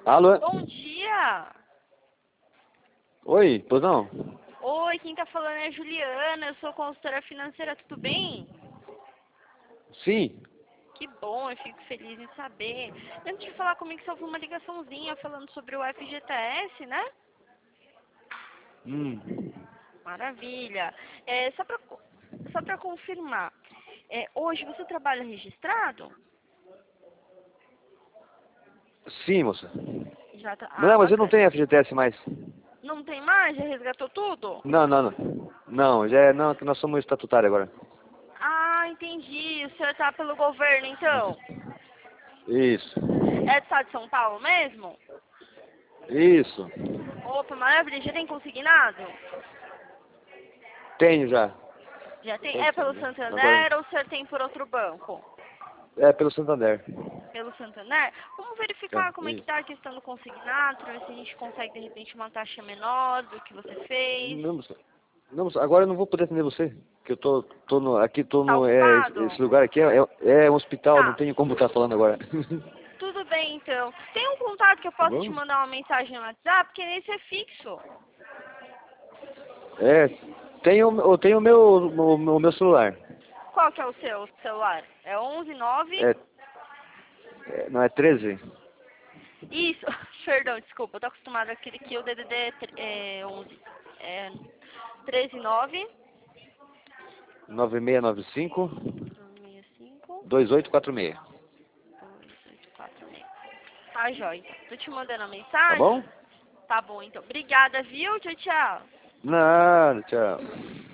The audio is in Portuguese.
Alô? Bom dia! Oi, pois não? Oi, quem tá falando é a Juliana, eu sou consultora financeira, tudo bem? Sim. Que bom, eu fico feliz em saber. Antes de falar comigo, você ouviu uma ligaçãozinha falando sobre o FGTS, né? Hum. Maravilha. Só pra confirmar, hoje você trabalha registrado? Sim, moça. Ah, Não, mas eu não bacana. tenho FGTS mais. Não tem mais? Já resgatou tudo? Não, não, não. Não, não, que nós somos estatutários agora. Ah, entendi. O senhor tá pelo governo, então? Isso. É do estado de São Paulo mesmo? Isso. Opa, maravilha. Já tem consignado? Tenho já. Já tem? Tenho É sim, pelo já. Agora. Santander ou o senhor tem por outro banco? É pelo Santander. Pelo Santander? Vamos verificar como É, é que isso. tá a questão do consignado, para ver se a gente consegue, de repente, uma taxa menor do que você fez. Não, moça. Não, moça, agora eu não vou poder atender você. Que eu tô no, aqui tô Tá no, ocupado? esse lugar aqui é um hospital, não Tá. tenho como estar falando agora. Tudo bem, então. Tem um contato que eu Tá posso te bom? mandar uma mensagem no WhatsApp, porque nesse é fixo. É, eu tenho o meu celular. Qual que é o seu celular? É 119? É, não é 13? Isso. Perdão, desculpa. Eu tô acostumada com aquele que o DDD é 11. É 139 9695 65 2846. 2846. Tá, joia. Tô te mandando a Tá bom? mensagem. Tá bom, então. Obrigada, viu? Tchau, tchau. Nada, tchau.